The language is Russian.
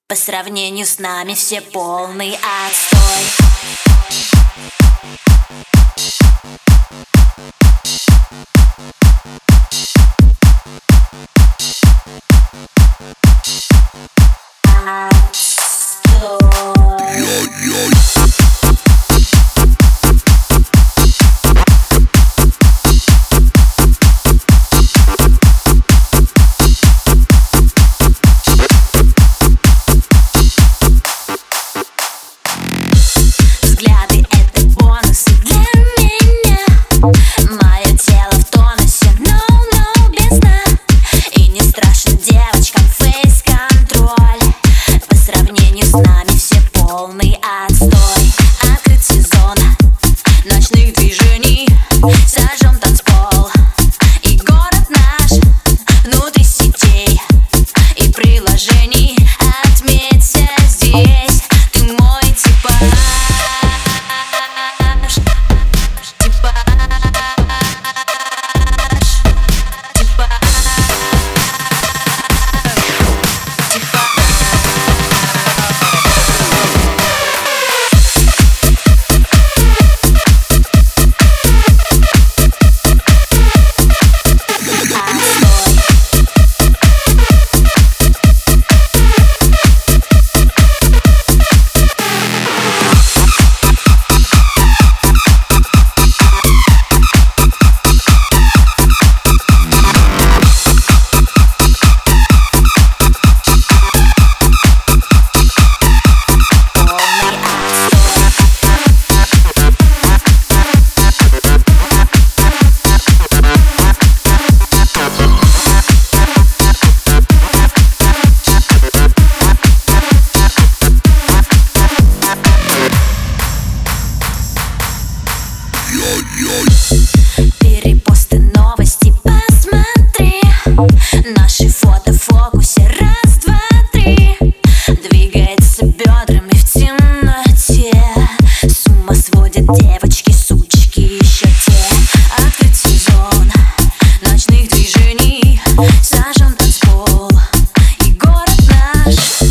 По сравнению с нами все полный отстой. Взгляды — это бонусы для меня. Мое тело в тонусе, no, без сна. И не страшно девочкам фейс-контроль. По сравнению с нами все полный отстой. Открыт сезон ночных движений. Зажжем танцпол и город наш внутри сетей и приложений. Отметься здесь, ты мой типаж. Перепосты, новости, посмотри. Наши фото в фокусе, раз, два, три. Двигается бедрами в темноте. С ума сводят девочки, сучки еще те. Открыт сезон ночных движений. Зажжем танцпол и город наш